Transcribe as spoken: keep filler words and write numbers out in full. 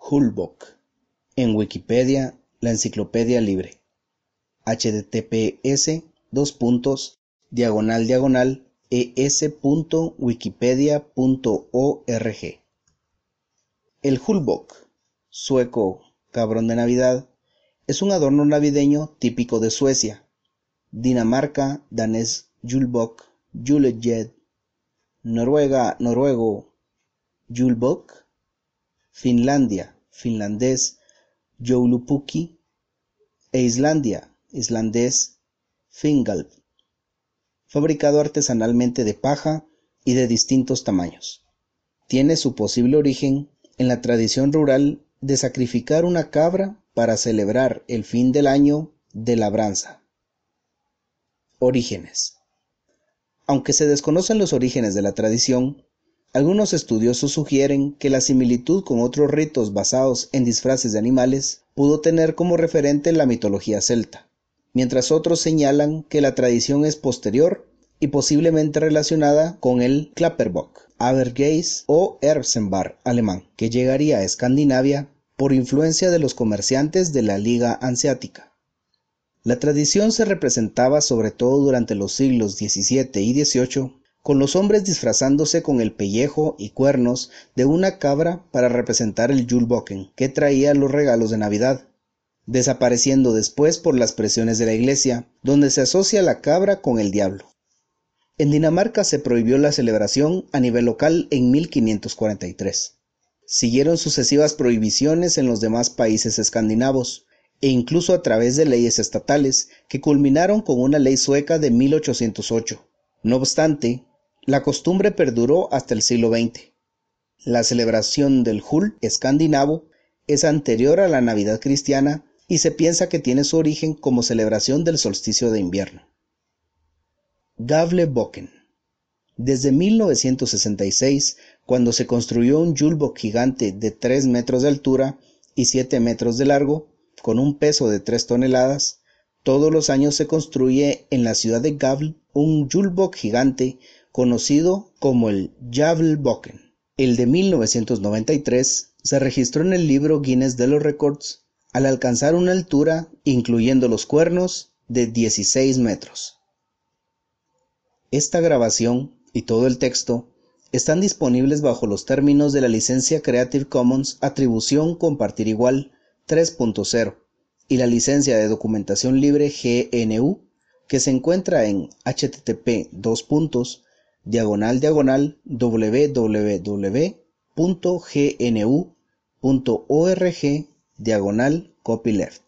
Hulbok. En Wikipedia, la enciclopedia libre. https dos puntos diagonal diagonal es.wikipedia.org. El Hulbok, sueco cabrón de Navidad, es un adorno navideño típico de Suecia, Dinamarca, danés julbok, julejed, Noruega, noruego julbok, Finlandia, finlandés joulupukki e Islandia, islandés fingalb, fabricado artesanalmente de paja y de distintos tamaños. Tiene su posible origen en la tradición rural de sacrificar una cabra para celebrar el fin del año de labranza. Orígenes. Aunque se desconocen los orígenes de la tradición, algunos estudiosos sugieren que la similitud con otros ritos basados en disfraces de animales pudo tener como referente la mitología celta, mientras otros señalan que la tradición es posterior y posiblemente relacionada con el Klapperbok, Abergäs o Erbsenbar alemán, que llegaría a Escandinavia por influencia de los comerciantes de la Liga Hanseática. La tradición se representaba sobre todo durante los siglos diecisiete y dieciocho, con los hombres disfrazándose con el pellejo y cuernos de una cabra para representar el Julboken, que traía los regalos de Navidad, desapareciendo después por las presiones de la Iglesia, donde se asocia la cabra con el diablo. En Dinamarca se prohibió la celebración a nivel local en mil quinientos cuarenta y tres. Siguieron sucesivas prohibiciones en los demás países escandinavos, e incluso a través de leyes estatales, que culminaron con una ley sueca de mil ochocientos ocho. No obstante, la costumbre perduró hasta el siglo veinte. La celebración del Jul escandinavo es anterior a la Navidad cristiana y se piensa que tiene su origen como celebración del solsticio de invierno. Gavlebokken. Desde mil novecientos sesenta y seis, cuando se construyó un Julbok gigante de tres metros de altura y siete metros de largo, con un peso de tres toneladas, todos los años se construye en la ciudad de Gavl un Julbok gigante conocido como el Javlbokken. El de mil novecientos noventa y tres se registró en el libro Guinness de los Récords al alcanzar una altura, incluyendo los cuernos, de dieciséis metros. Esta grabación y todo el texto están disponibles bajo los términos de la licencia Creative Commons Atribución Compartir Igual tres punto cero y la licencia de documentación libre G N U, que se encuentra en http dos puntos diagonal diagonal www.gnu.org diagonal copyleft.